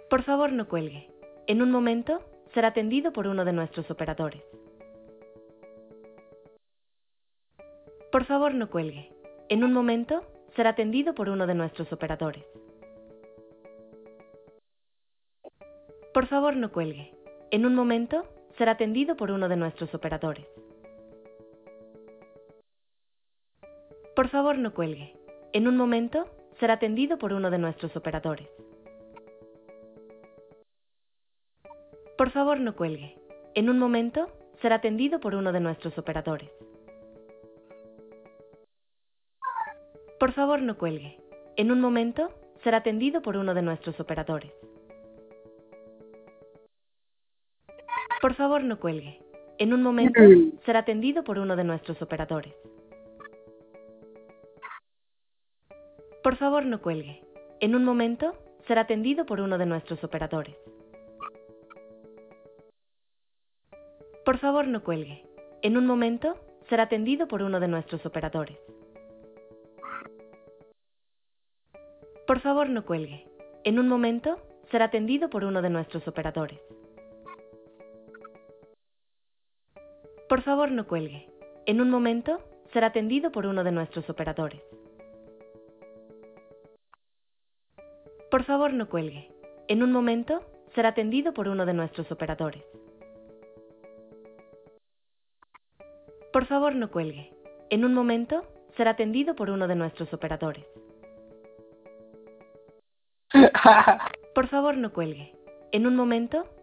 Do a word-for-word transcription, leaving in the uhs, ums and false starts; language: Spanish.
Por favor, no cuelgue. En un momento, será atendido por uno de nuestros operadores. Por favor, no cuelgue. En un momento, será atendido por uno de nuestros operadores. Por favor, no cuelgue. En un momento, será atendido por uno de nuestros operadores. Por favor, no cuelgue. En un momento, será atendido por uno de nuestros operadores. Por favor, no cuelgue. En un momento, será atendido por uno de nuestros operadores. Por favor, no cuelgue. En un momento, será atendido por uno de nuestros operadores. Por favor, no cuelgue. En un momento, será atendido por uno de nuestros operadores. Por favor, no cuelgue. En un momento, será atendido por uno de nuestros operadores. Por favor, no cuelgue. En un momento, será atendido por uno de nuestros operadores. Por favor, no cuelgue. En un momento, será atendido por uno de nuestros operadores. Por favor, no cuelgue. En un momento, será atendido por uno de nuestros operadores. Por favor, no cuelgue. En un momento, será atendido por uno de nuestros operadores. Por favor, no cuelgue. En un momento, será atendido por uno de nuestros operadores. Por favor, no cuelgue. En un momento,